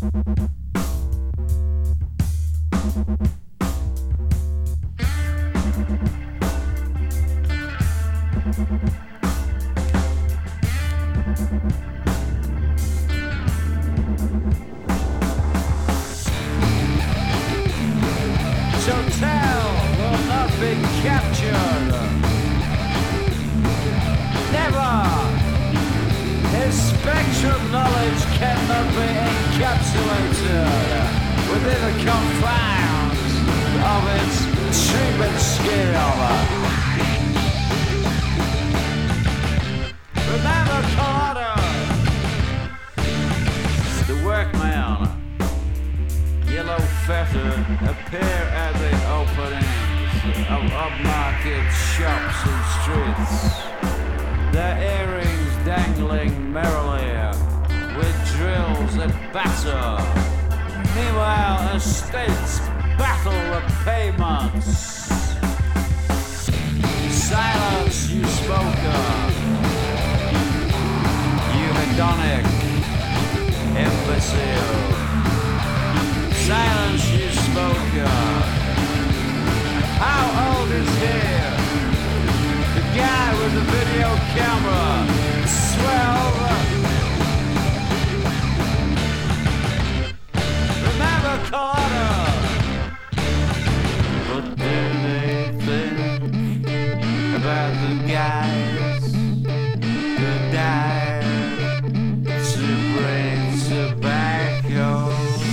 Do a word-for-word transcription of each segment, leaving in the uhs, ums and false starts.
Hotel will not be captured. Never. His spectrum knowledge cannot be encapsulated within the confines of its treatment scale. Remember Colorado, the workman, yellow feather appear at the openings of upmarket shops and streets, their earrings dangling merrily with drills that batter. Meanwhile, estates battle the payments. Silence you spoke of, you hedonic imbecile. Silence you spoke of. How old is he? The guy with the video camera. Swell. Remember Colorado? What do they think about the guys who died to bring tobacco?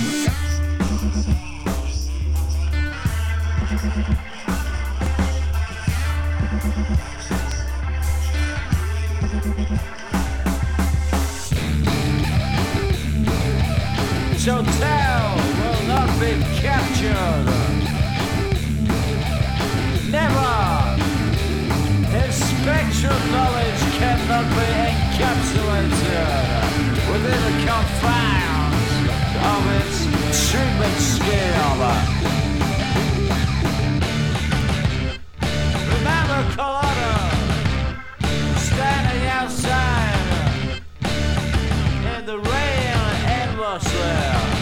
Hotel will not be captured. Never. His spectrum knowledge cannot be encapsulated within the confines of its treatment scale. Remember Colorado, standing outside in the rain endlessly.